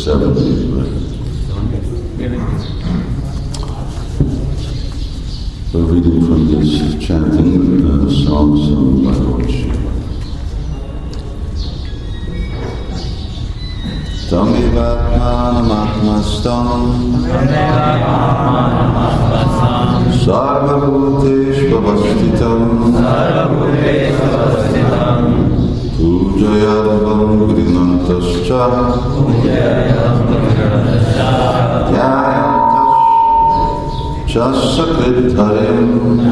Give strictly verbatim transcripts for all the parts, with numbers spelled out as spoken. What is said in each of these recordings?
seventies, right? We're reading from this chanting uh, song sung by Lord Shiva. Tamivatmanamahatmastam Sarvabhuteshu avasthitam Pujayadvam grinantascha Dhyayantascha Chasakridharim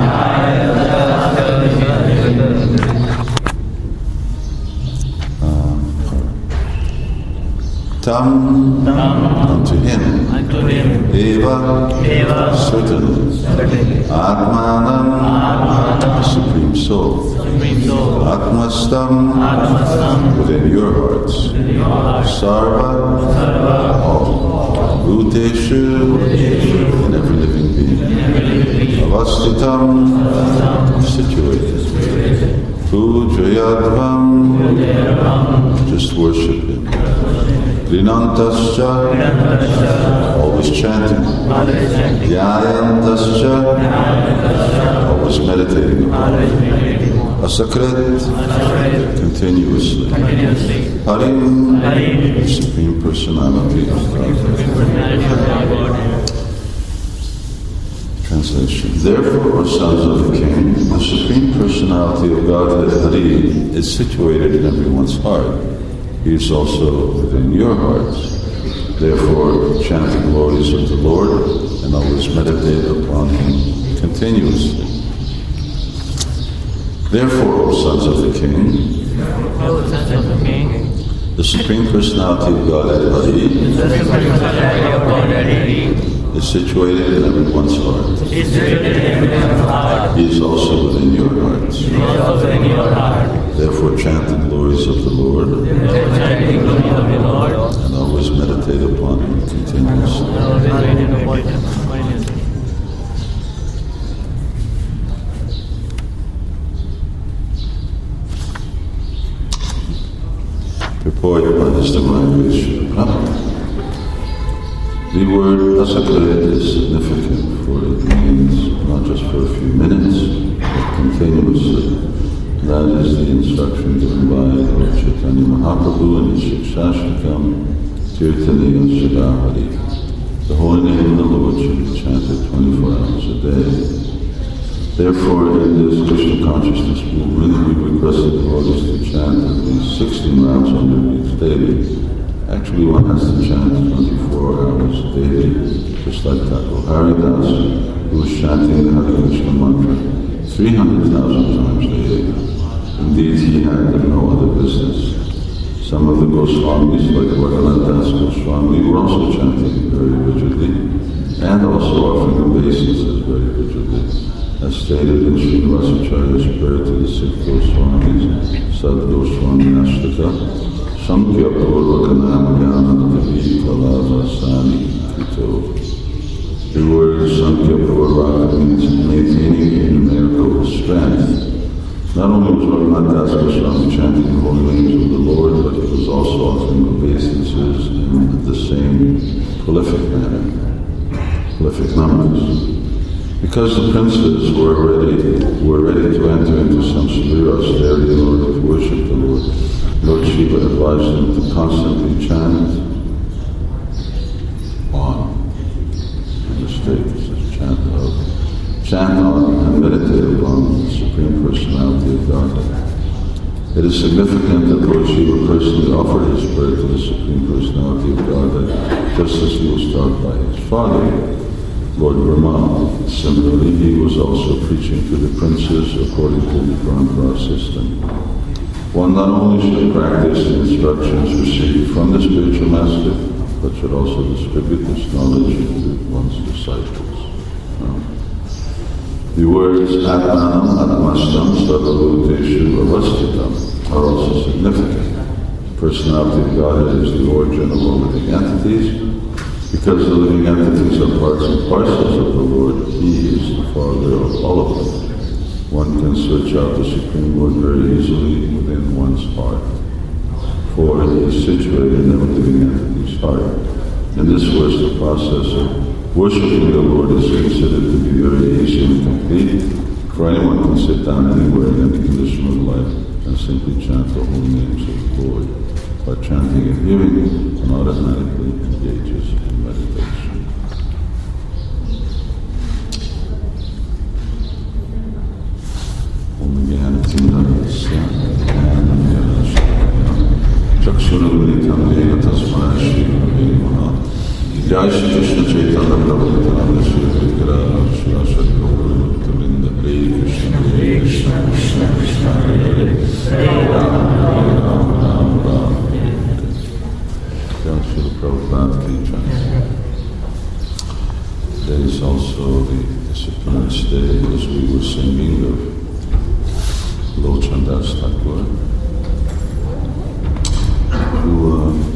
Tam, unto him, Eva, certainly, Atmanam, the Supreme Soul, Atmastam, within your hearts, Sarva, all, Bhuteshu, in every living being, Avasthitam, situated, Pujayadvam, just worship him. Grinantascha, always chanting. Dhyayantascha, always meditating. Asakrit, continuously. Harim, the Supreme Personality of God. Translation. Therefore, O sons of the King, the Supreme Personality of Godhead Hari is situated in everyone's heart. He is also within your hearts. Therefore, chant the glories of the Lord and always meditate upon him continuously. Therefore, O sons of the King, the Supreme Personality of Godhead Hari is situated in everyone's heart. He is also within your hearts. Therefore, chant the glories of the Lord and always meditate upon him continuously. Purport by His Divine Grace Srila Prabhupada. The word asakrit is significant, for it means not just for a few minutes, but continuously. That is the instruction given by Lord Chaitanya Mahaprabhu in his Shikshashtakam, Kirtaniya Shadahari. The holy name of the Lord should be chanted twenty-four hours a day. Therefore, in this Krishna consciousness movement, we request the devotees to chant at least sixteen rounds under each daily. Actually, one has to chant twenty-four hours daily, just like Thakur Haridas, who was chanting the Hare Krishna mantra three hundred thousand times daily. Indeed, he had no other business. Some of the Goswamis, like Raghunath Goswami, were also chanting very rigidly, and also offering obeisances very rigidly. As stated in Srinivasacharya's prayer to the six Goswamis, Sad Goswami Ashtaka, Samkhya Purvakanam Jnanatavi Kalavasani Kito. The word Samkhya Purvaka means maintaining a numerical strength. Not only was Raghunath Das Goswami chanting the holy names of the Lord, but he was also offering obeisances in the same prolific manner, prolific numbers. Because the princes were ready, were ready to enter into some severe austerity in order to worship the Lord, Lord Shiva advised them to constantly chant on. In the state, it says chant of. Chant on and meditate upon the Supreme Personality of Godhead. It is significant that Lord Shiva personally offered his prayer to the Supreme Personality of Godhead, just as he was taught by his father, Lord Brahma. Similarly, he was also preaching to the princes according to the Parampara system. One not only should practice the instructions received from the spiritual master, but should also distribute this knowledge to one's disciples. No. The words Atmanam, Atmastam, Sarvabhuteshu, Avasthitam are also significant. The personality of Godhead is the origin of all living entities. Because the living entities are parts and parcels of the Lord, He is the Father of all of them. One can search out the Supreme Lord very easily within one's heart. for it is situated in every living entity's heart. In this verse, the process of worshiping the Lord is considered to be very easy and complete, for anyone can sit down anywhere in any condition of life and simply chant the holy names of the Lord. By chanting and hearing, one automatically engages in meditation. Jai Shri Krishna Chaitanya Prabhu Nityananda Shri Advaita Shri Aswati Gaura Bhakta-vrinda Hare Krishna Hare Krishna Krishna Krishna Hare Hare Hare Rama Hare Rama Rama Rama Hare Hare. Jai Shri Prabhupada Ki Jai. Today is also the Disappearance Day, as we were singing of Lochan Das Thakur, who uh,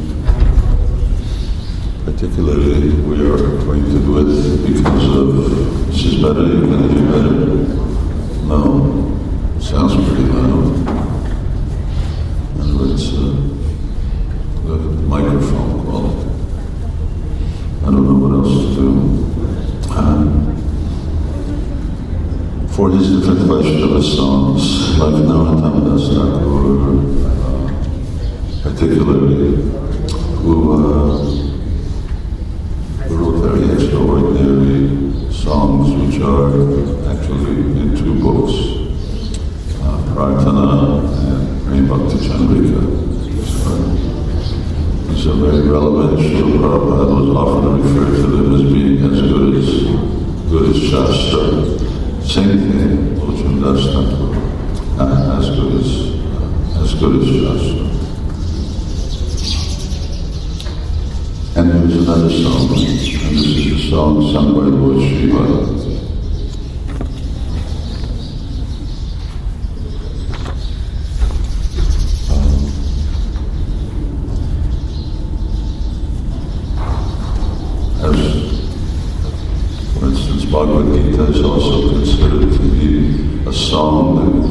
particularly we are acquainted with because of, this is better, you're going to do better? No, sounds pretty loud. In other words, uh, the microphone quality. I don't know what else to do. Um, for his different Vaishnava songs, like Narottam Das Thakur, uh, particularly, who uh, wrote very extraordinary songs, which are actually in two books, uh, Prarthana and Prem Bhakti Chandrika. These are very relevant. Srila Prabhupada was often referred to them as being as good as good as Shastra. Same thing, Lochan Das Thakur, uh, as good as uh, as good as Shastra. And there's another song, and this is a song sung by Lord Shiva. Um, as, for instance, Bhagavad Gita is also considered to be a song,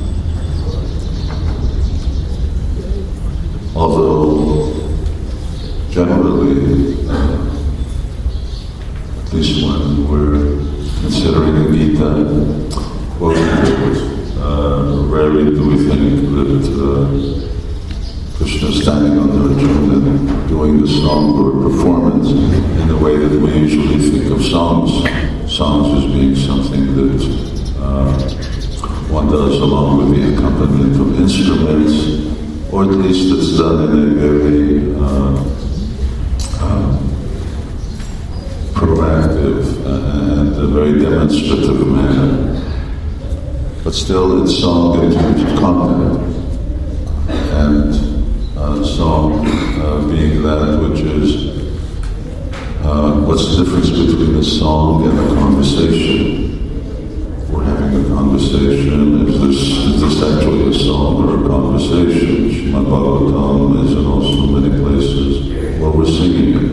although generally, uh, at least when we're considering the Gita, well, uh, rarely do we think that uh, Krishna is standing on the Arjuna and doing the song or performance in the way that we usually think of songs. Songs as being something that uh, one does along with the accompaniment of instruments, or at least it's done in a very uh, Uh, proactive and a very demonstrative manner, but still it's song in terms of content, and uh, song uh, being that which is uh, what's the difference between a song and a conversation? We're having a conversation. Is this, is this actually a song or a conversation? Srimad Bhagavatam is in also many places where we're singing it.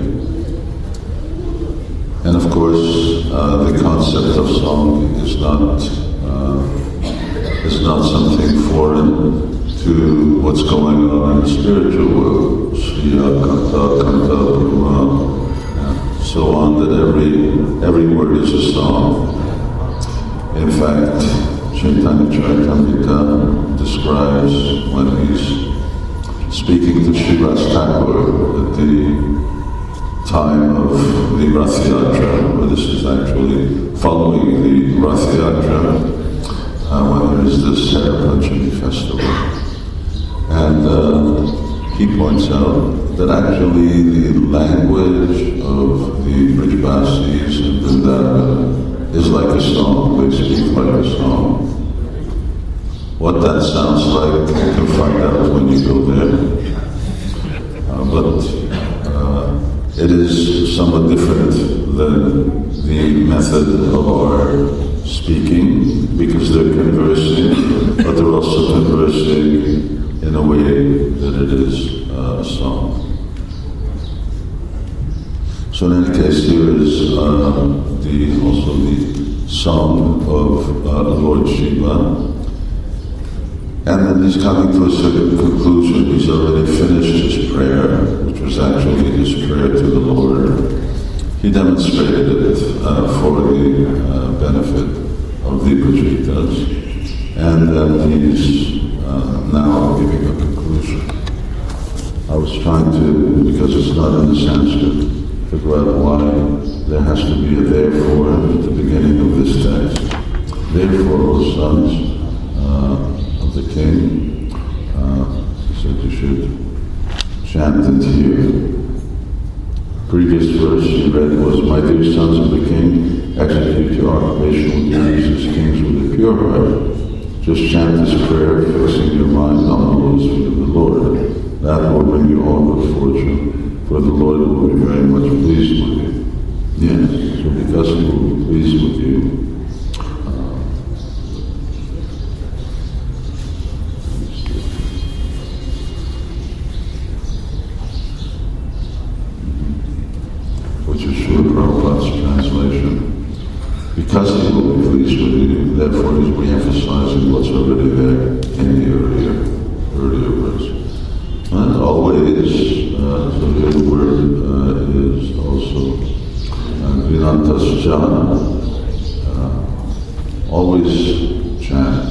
And of course, uh, the concept of song is not uh, is not something foreign to what's going on in the spiritual world. Shriya, Kanta, Kanta, Brahma, and so on, that every every word is a song. In fact, Chaitanya Charitamrita describes when he's speaking to Srivas Thakur at the time of the Rath Yatra, where this is actually following the Rath Yatra, uh, when there is this Haripanchami festival. And uh, he points out that actually the language of the Brijbasis and Vrindavan is like a song. They speak like a song. What that sounds like, you can find out when you go there. Uh, but uh, it is somewhat different than the method of our speaking, because they're conversing, but they're also conversing in a way that it is uh, a song. So in any case, here is uh, the also the song of uh, Lord Shiva. And then he's coming to a certain conclusion. He's already finished his prayer, which was actually his prayer to the Lord. He demonstrated it uh, for the uh, benefit of the Upajitas, and then he's uh, now giving a conclusion. I was trying to, because it's not in the Sanskrit, figure out why there has to be a therefore at the beginning of this text. Therefore, O sons uh, of the king, uh, he said you should chant it here. Previous verse you read was, my dear sons of the king, execute your occupational duties as kings with a pure heart. Just chant this prayer, fixing your mind on the Holy Spirit of the Lord. That will bring you all good fortune, for the Lord will be very much pleased with you. Yes, so because he will be pleased with you, uh, which is Srila Prabhupada's translation. Because he will be pleased with you, therefore he's re-emphasizing what's already there in the earlier, earlier verse. And always, uh, so here the word uh, is also Vinantas Jana, uh, always chant.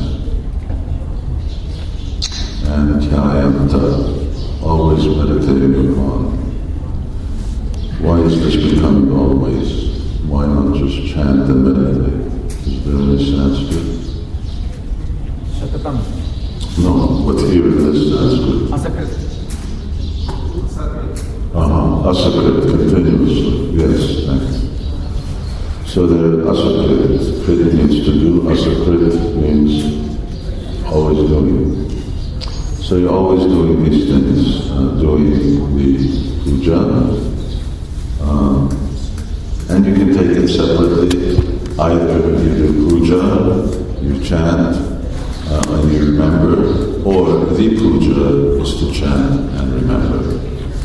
And Dhyayanta, always meditating upon. Why is this becoming always? Why not just chant and meditate? Is there any Sanskrit? No, but here it is Sanskrit. Uh-huh, asakrit, continuously. Yes, thank you. So the asakrit, krit means to do, asakrit means always doing. So you're always doing these things, uh, doing the puja, uh, and you can take it separately. Either you do puja, you chant, uh, and you remember, or the puja is to chant and remember.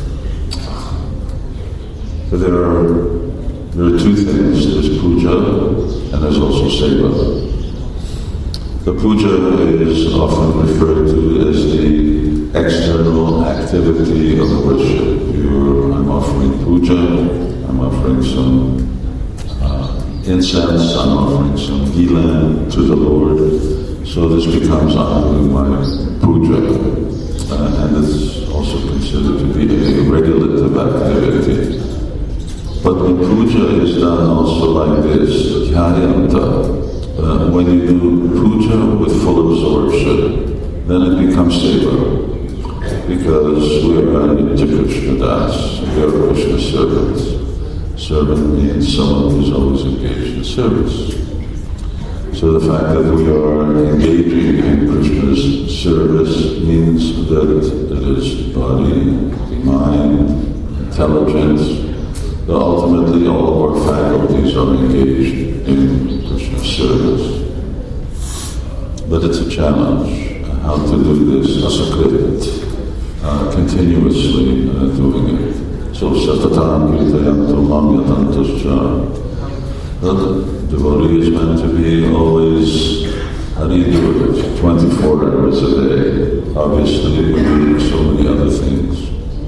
But there are there are two things. There's puja and there's also seva. The puja is often referred to as the external activity of worship. You're, I'm offering puja, I'm offering some uh, incense, I'm offering some gilan to the Lord. So this becomes I'm doing my puja. Uh, and it's also considered to be a regulative activity. But when puja is done also like this, Dhyayanta, uh, when you do puja with full absorption, then it becomes seva. Because we are Nitya Krishna Das, we are Krishna servants. Servant means someone who's always engaged in service. So the fact that we are engaging in Krishna's service means that it is body, mind, intelligence, that ultimately all of our faculties are engaged in Krishna's service. But it's a challenge uh, how to do this asakrit, uh, continuously uh, doing it. So satatam kirtayanto mam yatantascha. The devotee is meant to be always, how do you do it? twenty-four hours a day. Obviously, we're doing so many other things.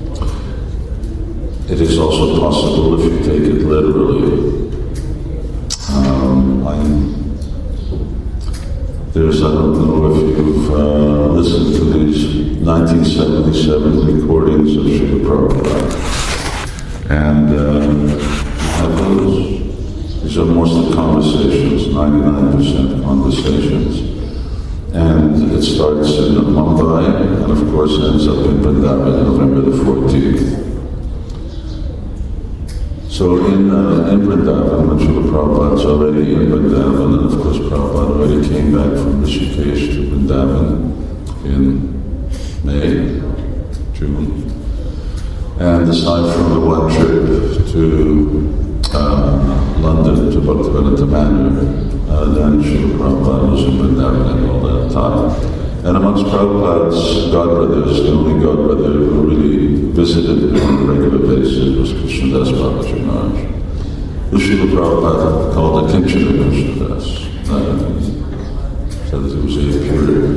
It is also possible if you take it literally. Um, I'm, there's, I don't know if you've uh, listened to these nineteen seventy-seven recordings of Srila Prabhupada. And uh, you have those. These are mostly conversations, ninety-nine percent conversations. And it starts in Mumbai, and of course ends up in Vrindavan, November the fourteenth. So in, uh, in Vrindavan, when Srila Prabhupada's already in Vrindavan, and of course Prabhupada already came back from Rishikesh to Vrindavan in May, June. And aside from the one trip to uh, London, to Bhaktivedanta Manor, uh, then Srila Prabhupada was in Vrindavan and all that time. And amongst Prabhupada's godbrothers, the only godbrother who really visited him on a regular basis was Krishnadas Babaji Maharaj, who Srila Prabhupada called a Kinchana Krishnadas. Uh, so that he was a pure,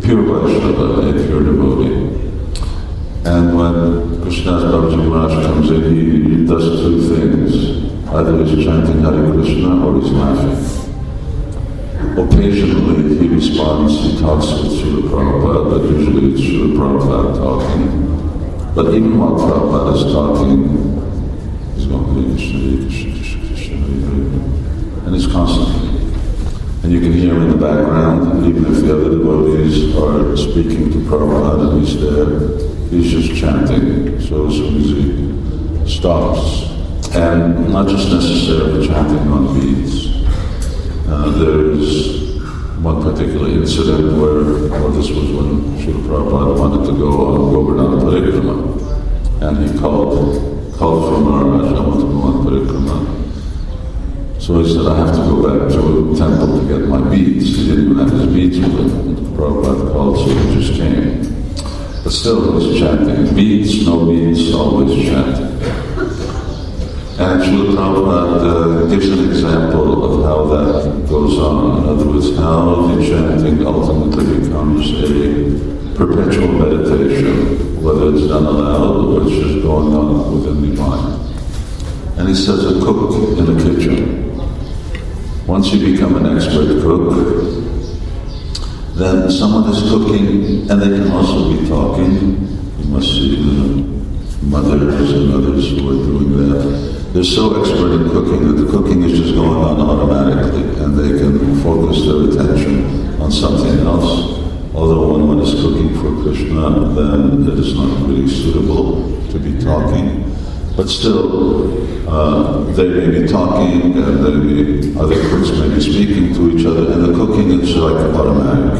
pure Vaishnava, a pure devotee. And when Krishnadas Babaji Maharaj comes in, he, he does two things. Either he's chanting Hare Krishna or he's laughing. Occasionally he responds, he talks with Srila Prabhupada, but usually it's Srila Prabhupada talking. But even while Prabhupada is talking, he's going, Hare Krishna, Hare Krishna, Krishna Krishna, Hare Hare. And he's constantly. And you can hear him in the background, even if the other devotees are speaking to Prabhupada and he's there, he's just chanting. So as soon as he stops, and not just necessarily chanting on beads. Uh, there's one particular incident where, well, this was when Srila Prabhupada wanted to go on Govardhana Parikrama, and he called, called from Maharaj, I want to go on Parikrama. So he said, I have to go back to the temple to get my beads. He didn't even have his beads with him. Prabhupada called, so he just came. But still he was chanting. Beads, no beads, always chanting. And Srila Prabhupada uh, gives an example of how that goes on. In other words, how the chanting ultimately becomes a perpetual meditation, whether it's done aloud or it's just going on within the mind. And he says a cook in a kitchen. Once you become an expert cook, then someone is cooking and they can also be talking. You must see the mothers and others who are doing that. They're so expert in cooking that the cooking is just going on automatically and they can focus their attention on something else. Although when one is cooking for Krishna, then it is not really suitable to be talking. But still, uh, they may be talking and they may, other cooks may be speaking to each other, and the cooking is like automatic.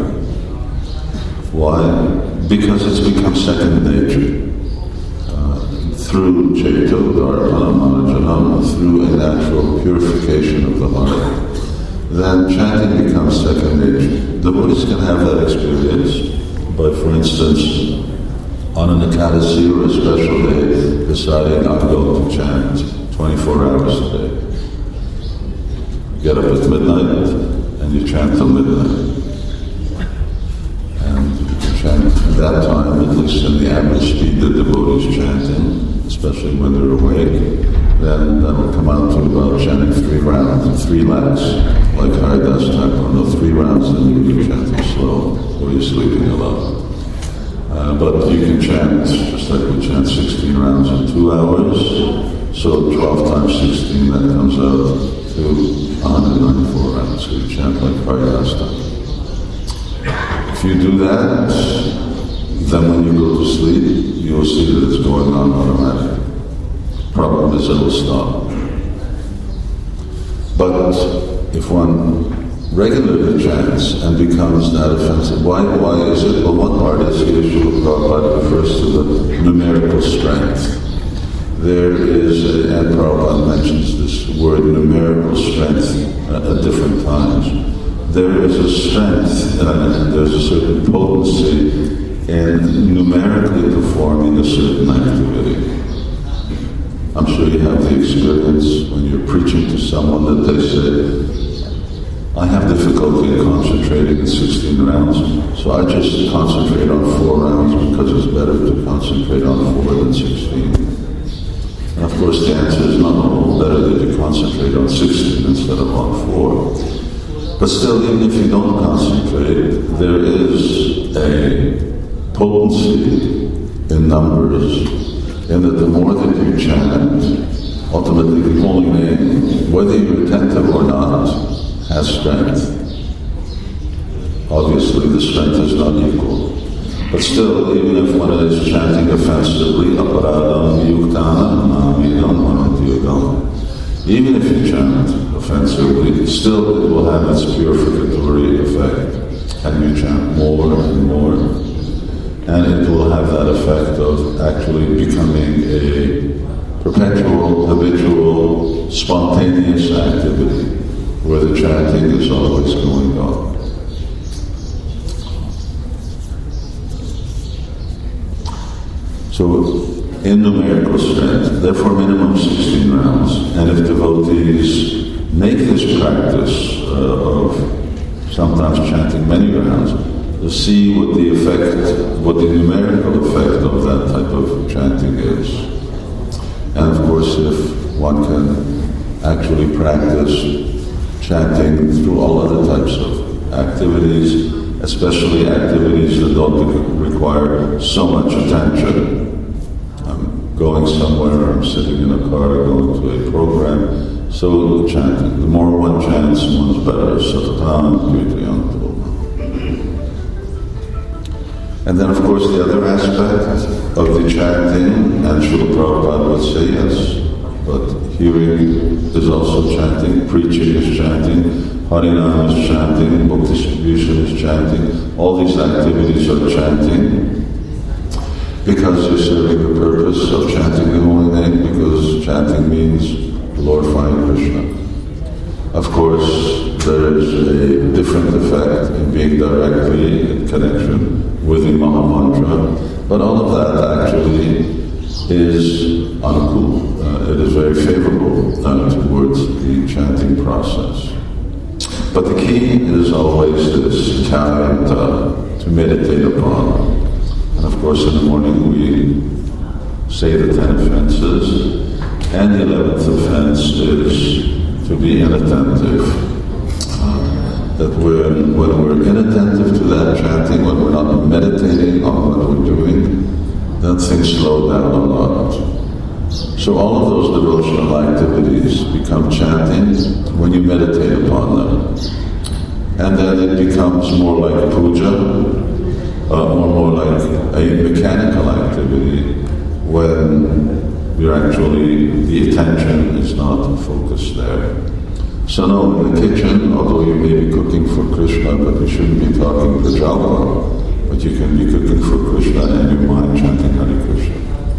Why? Because it's become second nature. Through Chaitanya Dharma, through a natural purification of the heart, then chanting becomes second nature. Devotees can have that experience by, for instance, on an Ekadasi or a special day, deciding I'm going to chant twenty-four hours a day. You get up at midnight and you chant till midnight. And you can chant at that time, at least in the average speed that devotees chanting, especially when they're awake, then that will come out to about chanting three rounds, three laps, like Haridas Thakur. No, three rounds, then you can chant slow, or you're sleeping a lot. Uh, but you can chant, just like we chant sixteen rounds in two hours, so twelve times sixteen, that comes out to one hundred ninety-four rounds, so you chant like Haridas Thakur. If you do that, then when you go to sleep, you'll see that it's going on automatically. Problem is, it will stop. But if one regularly chants and becomes that offensive, why, why is it? Well, one part is here, Srila Prabhupada refers to the numerical strength. There is, a, and Prabhupada mentions this word numerical strength at, at different times. There is a strength and there's a certain potency in numerically performing a certain activity. I'm sure you have the experience when you're preaching to someone that they say, I have difficulty in concentrating in sixteen rounds, so I just concentrate on four rounds because it's better to concentrate on four than sixteen. And of course the answer is no, better that you concentrate on sixteen instead of on four. But still, even if you don't concentrate, there is a potency in numbers, in that the more that you chant, ultimately the holy name, whether you're attentive or not, has strength. Obviously the strength is not equal. But still, even if one is chanting offensively, aparadam yuktanam namidam manantiyagam, even if you chant offensively, still it will have its purificatory effect. And you chant more and more, and it will have that effect of actually becoming a perpetual, habitual, spontaneous activity, where the chanting is always going on. So, in numerical strength, therefore minimum sixteen rounds, and if devotees make this practice uh, of sometimes chanting many rounds, to see what the effect, what the numerical effect of that type of chanting is. And of course, if one can actually practice chanting through all other types of activities, especially activities that don't require so much attention. I'm going somewhere, I'm sitting in a car, going to a program, so chanting. The more one chants, one's better. Satatam Kirtayanto. And then of course the other aspect of the chanting, and Srila Prabhupada would say yes, but hearing is also chanting, preaching is chanting, Harinam is chanting, book distribution is chanting, all these activities are chanting because you're serving the purpose of chanting the holy name, because chanting means glorifying Krishna. Of course, there is a different effect in being directly in connection with the Mahamantra, but all of that actually is anukul. Uh, it is very favorable uh, towards the chanting process. But the key is always this chayanta, to meditate upon. And of course in the morning we say the ten offenses, and the eleventh offense is to be inattentive. Uh, that when, when we're inattentive to that chanting, when we're not meditating on what we're doing, then things slow down a lot. So all of those devotional activities become chanting when you meditate upon them. And then it becomes more like puja, uh, or more like a mechanical activity when you're actually, the attention is not focused there. So no, in the kitchen, although you may be cooking for Krishna, but you shouldn't be talking prajalpa, but you can be cooking for Krishna and your mind chanting Hare Krishna.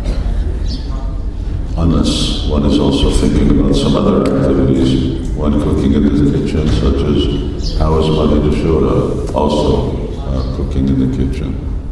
Unless one is also thinking about some other activities when cooking in the kitchen, such as how is Mother Yashoda also uh, cooking in the kitchen.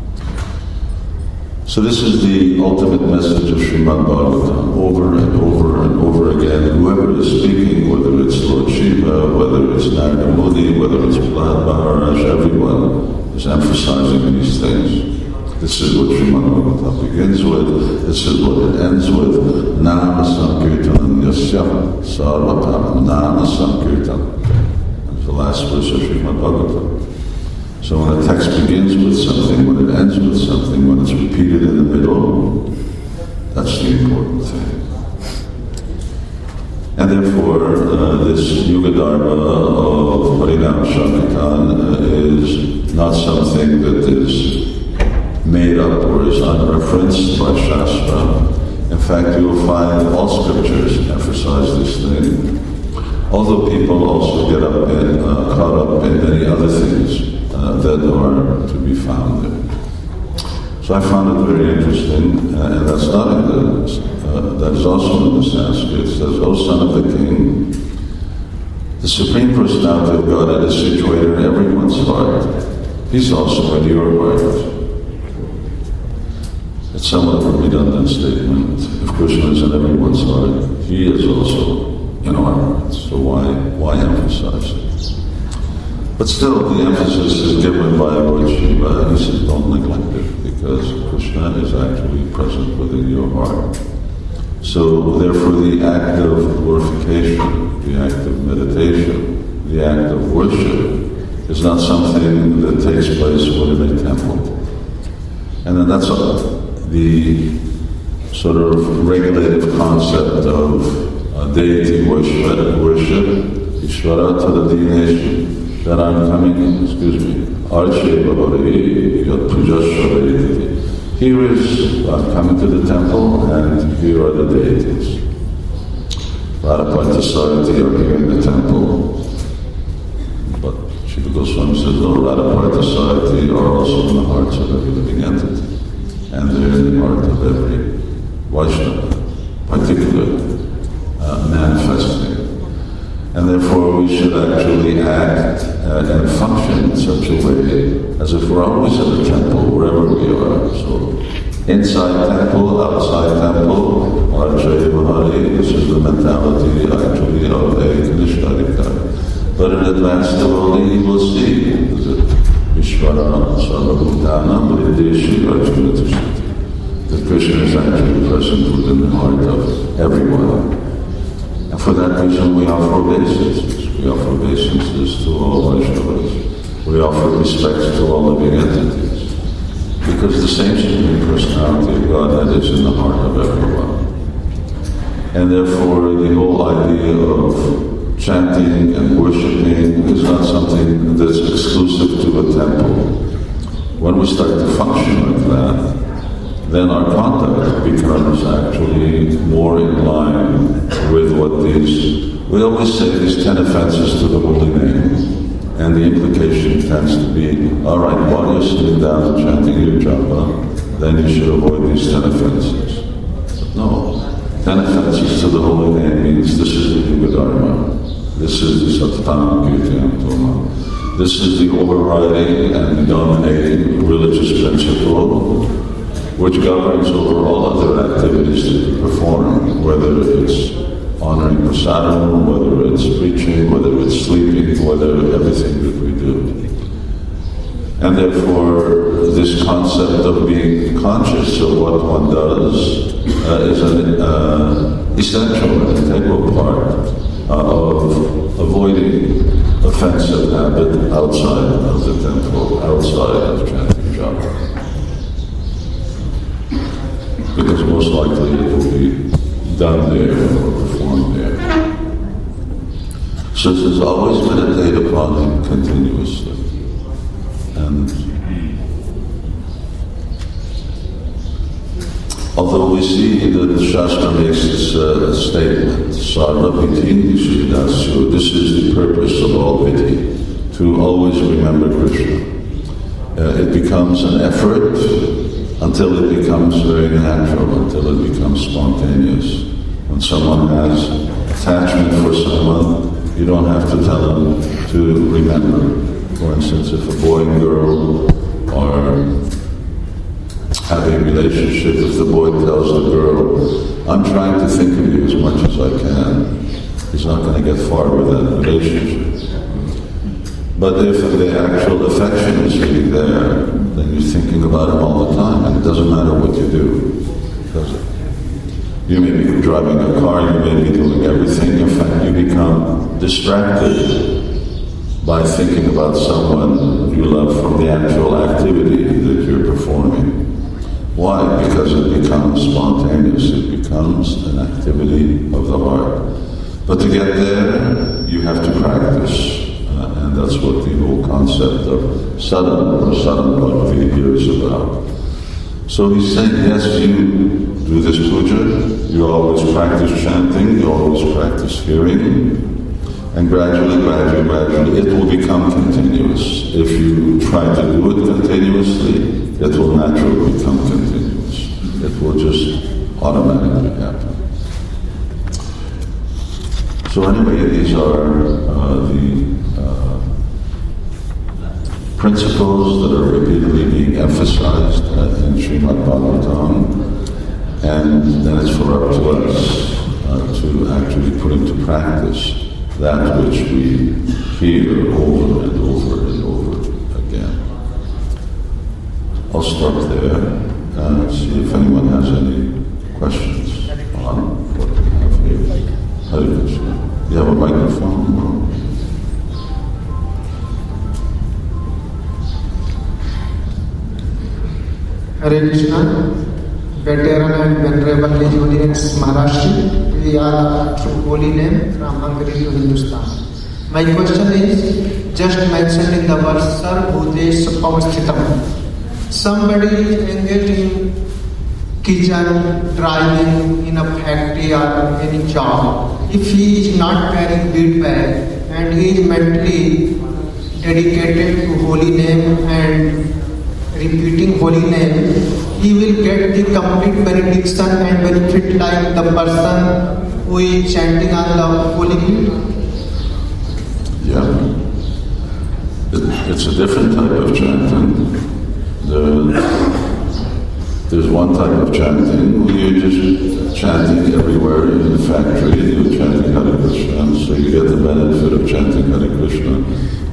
So this is the ultimate message of Srimad Bhagavatam, over and over and over again. Whoever is speaking, whether it's Lord Shiva, whether it's Narada Muni, whether it's Prahlad Maharaj, everyone is emphasizing these things. This is what Srimad Bhagavatam begins with, this is what it ends with. Nama Sankirtanam Yasya Sarvatam Nama Sankirtanam. That's the last verse of Srimad Bhagavatam. So when a text begins with something, when it ends with something, when it's repeated in the middle, that's the important thing. And therefore, uh, this Yuga Dharma of Harinam Sankirtan uh, is not something that is made up or is unreferenced by Shastra. In fact, you will find all scriptures emphasize this thing. Although people also get up and uh, caught up in many other things uh, that are to be found there. So I found it very interesting, uh, and that's not in the, uh, that is also in the Sanskrit. It says, O son of the king, the Supreme Personality of Godhead is situated in everyone's heart. He's also in your heart. It's somewhat of a redundant statement. If Krishna is in everyone's heart, he is also in our hearts. So why why emphasize it? But still, the emphasis is given by Lord Shiva. He says, don't neglect it, because Krishna is actually present within your heart. So therefore, the act of glorification, the act of meditation, the act of worship is not something that takes place within a temple. And then that's all. The sort of regulative concept of uh, deity worship, worship, Ishvara Tadadinesh, that I'm coming, excuse me, Arche Bhavare, Yat Pujashvara. Here is, I'm coming to the temple, and here are the deities. Radhaparthasarati are here in the temple, but Shiva Goswami says, no, Radhaparthasarati are also in the hearts of every living entity. And they're in the heart of every Vaishnava, particularly uh, manifesting. And therefore we should actually act uh, and function in such a way as if we're always in the temple, wherever we are. So inside temple, outside temple, Arjay Mahari, this is the mentality actually of a Kanishkarika. But in advanced devotee, you will see that Ishvara Sarvabhutanam Hrideshi Arjuna Tishtati. That Krishna is actually present within the heart of everyone. And for that reason we offer obeisances. We offer obeisances to all Vaishnavas. We offer respect to all living entities. Because the same Supreme Personality of Godhead is in the heart of everyone. And therefore the whole idea of chanting and worshipping is not something that's exclusive to a temple. When we start to function like that, then our conduct becomes actually more in line with what these, we always say these ten offenses to the holy name. And the implication tends to be, all right, while you're sitting down and chanting your japa, then you should avoid these ten offenses. But no, ten offenses to the holy name means this is the Yuga Dharma, this is the Sattanam Kirtyanam Toma, this is the overriding and dominating religious principle which governs over all other activities that you perform, whether it's honoring prasadam, whether it's preaching, whether it's sleeping, whether everything that we do. And therefore, this concept of being conscious of what one does uh, is an uh, essential and integral part uh, of avoiding offensive habit outside of the temple, outside of chanting japa. Because most likely it will be done there or performed there. So this is always meditate upon him continuously. And although we see that the Shastra makes this uh, statement, Sarva Vidhi Nishidasu, this is the purpose of all Vidhi, to always remember Krishna. Uh, it becomes an effort until it becomes very natural, until it becomes spontaneous. When someone has attachment for someone, you don't have to tell them to remember. For instance, if a boy and girl are having a relationship, if the boy tells the girl, I'm trying to think of you as much as I can, he's not going to get far with that relationship. But if the actual affection is really there, then you're thinking about him all the time, and it doesn't matter what you do, does it? You may be driving a car, you may be doing everything, in fact you become distracted by thinking about someone you love from the actual activity that you're performing. Why? Because it becomes spontaneous, it becomes an activity of the heart. But to get there, you have to practice. Uh, and that's what the whole concept of sadhana or sadhana bhakti here is about. So he's saying, yes, you do this puja, you always practice chanting, you always practice hearing, and gradually, gradually, gradually, it will become continuous. If you try to do it continuously, it will naturally become continuous. It will just automatically happen. So anyway, these are uh, the uh, principles that are repeatedly being emphasized uh, in Srimad Bhagavatam, and then it's for up to us uh, to actually put into practice that which we hear over and over and over again. I'll stop there and see if anyone has any questions on what we have here. Hare Krishna. You have a microphone? Hare Krishna. Veteran and Venerable Legionnaires Maharashi, we are through holy name from Hungary to Hindustan. My question is, just mentioned in the verse, Sar Bhutesh Pavasthitam. Somebody is engaged in kitchen, driving, in a factory or any job. If he is not carrying bead bag and he is mentally dedicated to holy name and repeating holy name, he will get the complete benediction and benefit like the person who is chanting on the holy bead. Yeah. It, it's a different type of chanting. The, there's one type of chanting where you're just chanting everywhere in the factory, you're chanting Hare Krishna, so you get the benefit of chanting Hare Krishna. But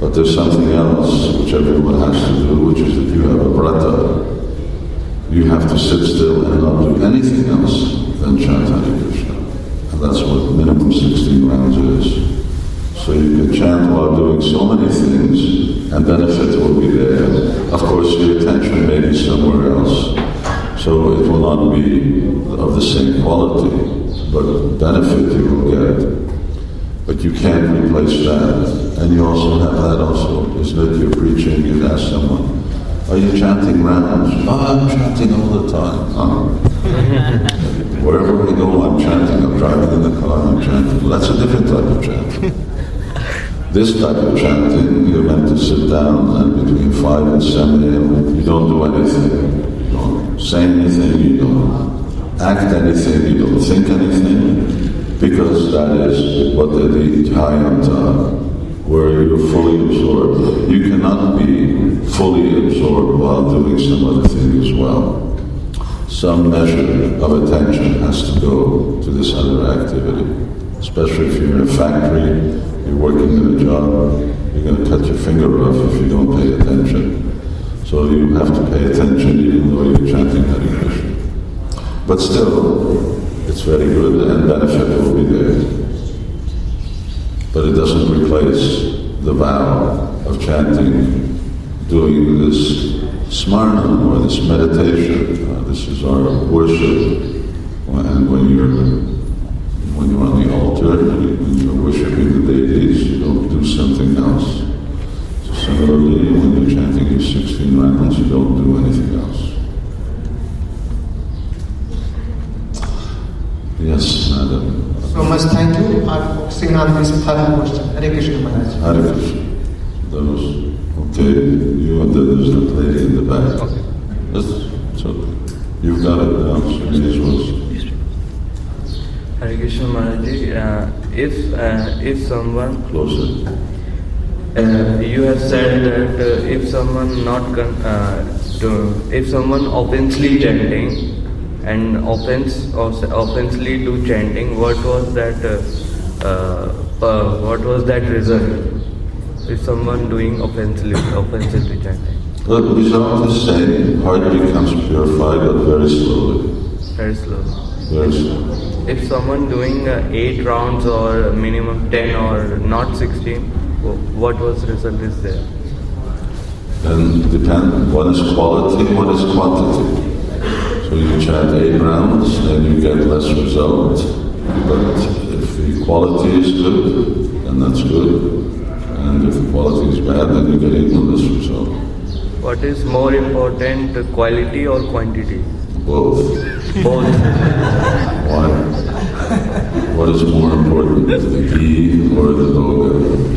But there's something else which everyone has to do, which is that you have a brata. You have to sit still and not do anything else than chant Hare Krishna. And that's what minimum sixteen rounds is. So you can chant while doing so many things, and benefit will be there. Of course, your attention may be somewhere else, so it will not be of the same quality, but benefit you will get. But you can't replace that. And you also have that also, isn't it? You're preaching, you ask someone, are you chanting rounds? Oh, I'm chanting all the time. Huh? Wherever we go, I'm chanting. I'm driving in the car, I'm chanting. Well, that's a different type of chanting. This type of chanting, you're meant to sit down, and between five and seven a m, you don't do anything. You don't say anything, you don't act anything, you don't think anything, because that is what the Jayanta, where you're fully absorbed. You cannot be fully absorbed while doing some other thing as well. Some measure of attention has to go to this other activity, especially if you're in a factory. You're working in a job, you're going to cut your finger off if you don't pay attention. So you have to pay attention even though you're chanting Hare Krishna. But still, it's very good and benefit will be there. But it doesn't replace the vow of chanting, doing this smarna or this meditation. Uh, this is our worship. And when you're When you're on the altar, when you're worshiping the deities, you don't do something else. So similarly, when you're chanting your sixteen rounds, you don't do anything else. Yes, madam. So much thank you for focusing on this third question. Hare Krishna Maharaj. Hare Krishna. Those, okay, you and then there's the lady in the back. Okay. That's, so you've got it now, so these ones. Hare Krishna Maharaj, uh, if uh, if someone Closer. uh, you have said that uh, if someone not con- uh, to, if someone offensively chanting and offense or offensively do chanting, what was that uh, uh, uh, what was that result? If someone doing offensively offensively chanting, The result is same. Heart becomes purified, but very slowly. very slowly. Very slowly. If someone doing uh, eight rounds or minimum ten or not sixteen, what was result is there? And depend, one is quality, one is quantity. So you chant eight rounds, then you get less result. But if the quality is good, then that's good. And if the quality is bad, then you get even less result. What is more important, quality or quantity? Both. Both. Why? What is more important, the ghee or the doga?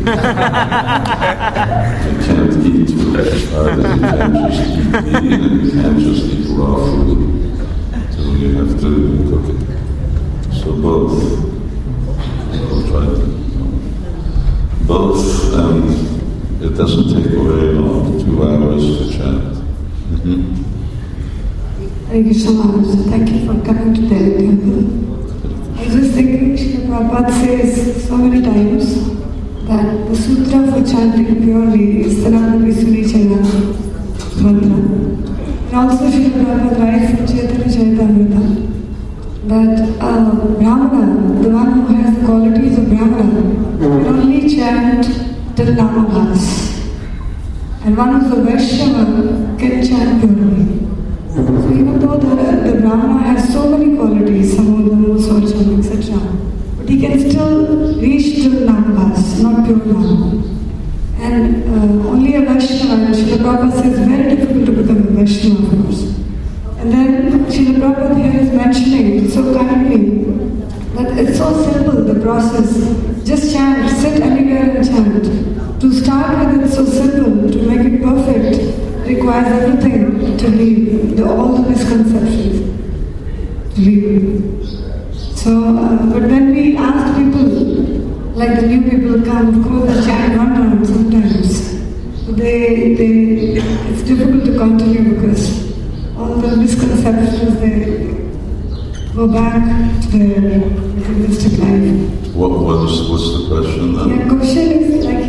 You can't eat too hard, you can't just eat ghee, and you can't just eat raw food. So you have to cook it. So both. We'll try to. Both, and it doesn't take very long, two hours to chant. Mm-hmm. Hare Krishna Maharaj, thank you for coming to the temple. I was just thinking, Srila Prabhupada says so many times that the sutra for chanting purely is Sanatana Visuni Chaitanya mantra. And also Srila Prabhupada writes in Chaitanya Charitamrita that uh, Brahmana, the one who has the qualities of Brahmana, can only chant till Namabhas. And one who's a Vaishnava can chant purely. So even though the, the Brahmana has so many qualities, Samodham, Socham, et cetera, but he can still reach till Namabhas, not pure Nama. And uh, only a Vaishnava, and Srila Prabhupada says it's very difficult to become a Vaishnava, of course. And then Srila Prabhupada here is mentioning so kindly that it's so simple, the process. Just chant, sit anywhere and chant. To start with, it's so simple. To make it perfect requires everything to leave, the, all the misconceptions to leave. So, uh, but when we ask people, like the new people come, of course they chant one round sometimes. They, they, it's difficult to continue because all the misconceptions, they go back to their materialistic life. What was what's the question then? The question is, like he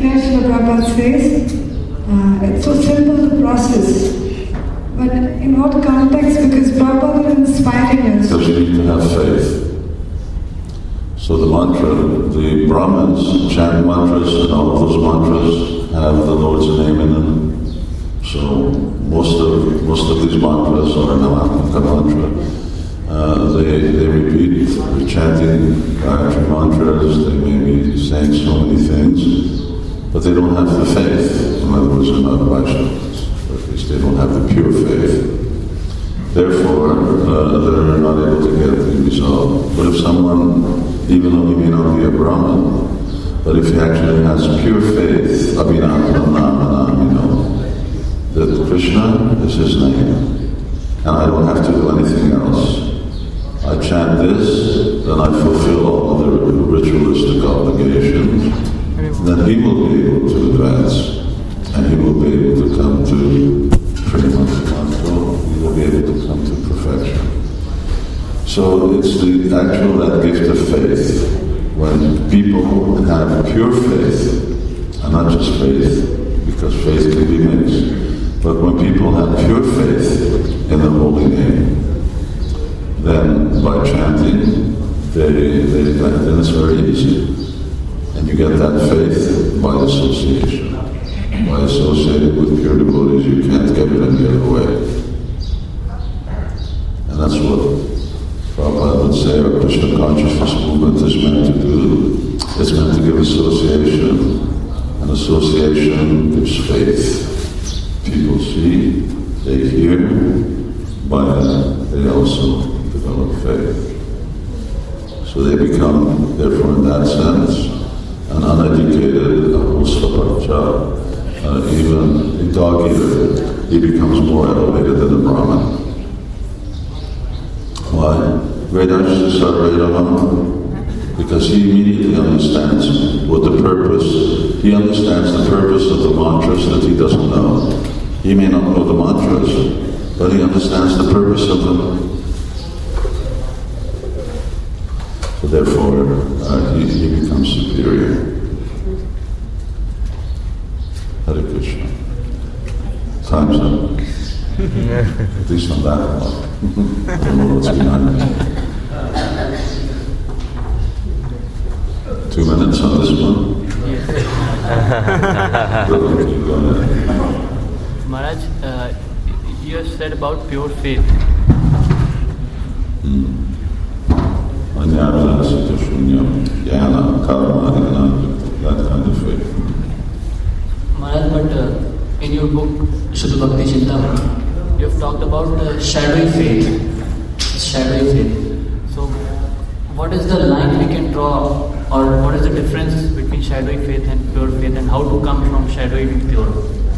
here Srila Prabhupada says, uh, it's so simple the process. But in what context? Because Prabhupada is inspiring us. Because you need to have faith. So the mantra, the Brahmins chant mantras, and all those mantras have the Lord's name in them. So most of most of these mantras are Namatmaka mantra. Uh, they they repeat, they're chanting Gayatri mantras. They may be saying so many things, but they don't have the faith. In other words, they're not Vaishnavas, or at least they don't have the pure faith. Therefore, uh, they're not able to get the result. But if someone, even though he may not be a Brahmin, but if he actually has pure faith, Abhinam Namanam, you know, that Krishna is his name, and I don't have to do anything else. I chant this, then I fulfill all the ritualistic obligations, then he will be able to advance, and he will be able to come to Srimad, he will be able to come to perfection. So it's the actual that gift of faith. When people have pure faith, and not just faith, because faith can be mixed, but when people have pure faith in the holy name, then by chanting, they, they, then it's very easy. And you get that faith by association. By associating with pure devotees, you can't get it any other way. And that's what Prabhupada would say our Krishna consciousness movement is meant to do. It's meant to give association, and association gives faith. People see, they hear, by that they also develop faith. So they become, therefore in that sense, an uneducated Ahostabhaja, uh, even a dog eater, he becomes more elevated than a Brahmin. Why? Vedas Sarvedaham, because he immediately understands what the purpose, he understands the purpose of the mantras that he doesn't know. He may not know the mantras, but he understands the purpose of them. So therefore, uh, he, he becomes superior. Hare Krishna. Time's up. At least on that one. I don't know what's behind it. Two minutes on this one? Maharaj, uh, you have said about pure faith. Hmm. Anyana, Sita Shunyam, Jnana, Karma, Jnana, that kind of faith. Maharaj, but uh, in your book, Shuddha Bhakti Chintamani, you have talked about uh, shadowy faith. Shadowy faith. So, what is the line we can draw, or what is the difference between shadowy faith and pure faith, and how to come from shadowy to pure?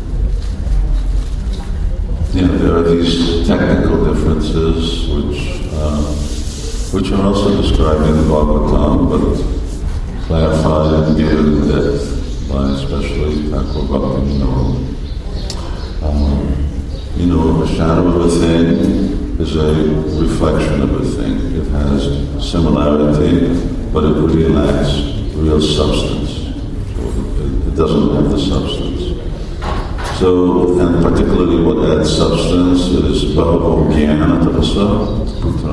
Yeah, there are these technical differences which uh, which are also described in the Bhagavatam, but clarified and given in depth by especially Thakur Bhaktivinoda. Um, you know, a shadow of a thing is a reflection of a thing. It has similarity, but it really lacks real substance. So it, it doesn't have the substance. So, and particularly what adds substance is Bhagavad Jnana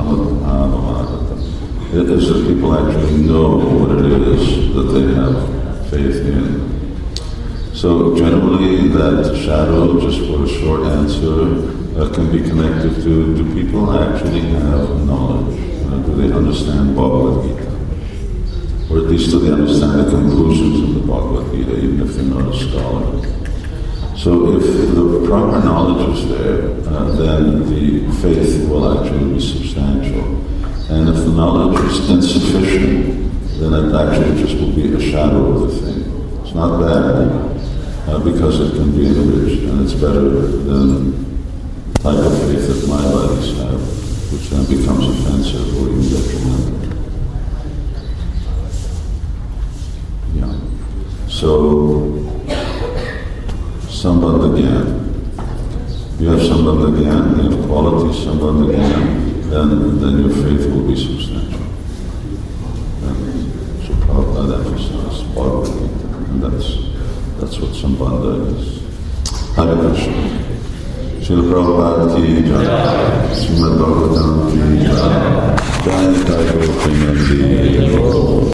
It is that people actually know what it is that they have faith in. So generally that shadow, just for a short answer, uh, can be connected to, do people actually have knowledge? You know, do they understand Bhagavad Gita? Or at least do they understand the conclusions of the Bhagavad Gita, even if they're not a scholar? So if the proper knowledge is there, uh, then the faith will actually be substantial. And if the knowledge is insufficient, then it actually just will be a shadow of the thing. It's not bad, uh, because it can be enriched, and it's better than the type of faith that my buddies have, which then becomes offensive or even detrimental. Yeah. So, Sambandha Gyan. If you have Sambandha Gyan, you have quality Sambandha Gyan, then, then your faith will be substantial. And so Prabhupada emphasized Bhagavad Gita, and that's Saraswat Sampradaya is. Hare Krishna. Srila Prabhupada ki jai. Srimad Bhagavatam ki jai. Jai Nitai Gaur Premanandi.